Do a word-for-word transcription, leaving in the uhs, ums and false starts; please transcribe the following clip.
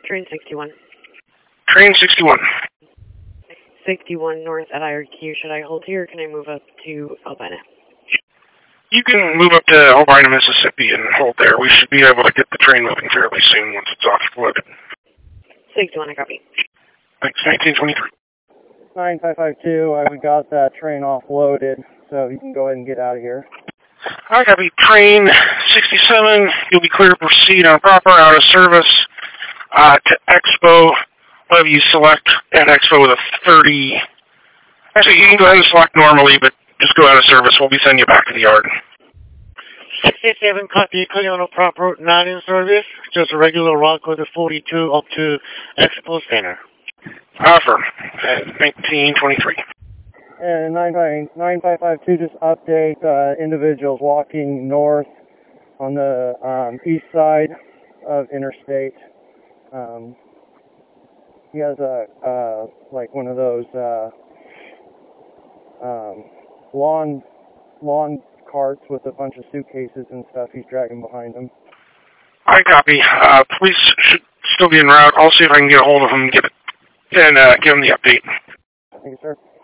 Train sixty-one. Train sixty-one. sixty-one north at I R Q. Should I hold here or can I move up to Albina? You can move up to Albina, Mississippi and hold there. We should be able to get the train moving fairly soon once it's offloaded. sixty-one, I copy. Thanks, nineteen twenty-three. nine five five two, uh, we got that train offloaded, so you can go ahead and get out of here. I copy. Train sixty-seven, you'll be clear to proceed on proper out of service uh, to Expo. Whatever you select at Expo with a thirty. Actually, you can go ahead and select normally, but just go out of service. We'll be sending you back to the yard. sixty-seven, copy, clear on a proper, not in service. Just a regular route with a forty-two up to Expo Center. Offer. nineteen twenty-three. And nine five five two, just update uh, individuals walking north on the um, east side of Interstate. Um, he has a, uh, like one of those uh, um, lawn, lawn carts with a bunch of suitcases and stuff he's dragging behind him. I copy. Uh, police should still be en route. I'll see if I can get a hold of him and give it, and uh, give him the update. Thank you, sir.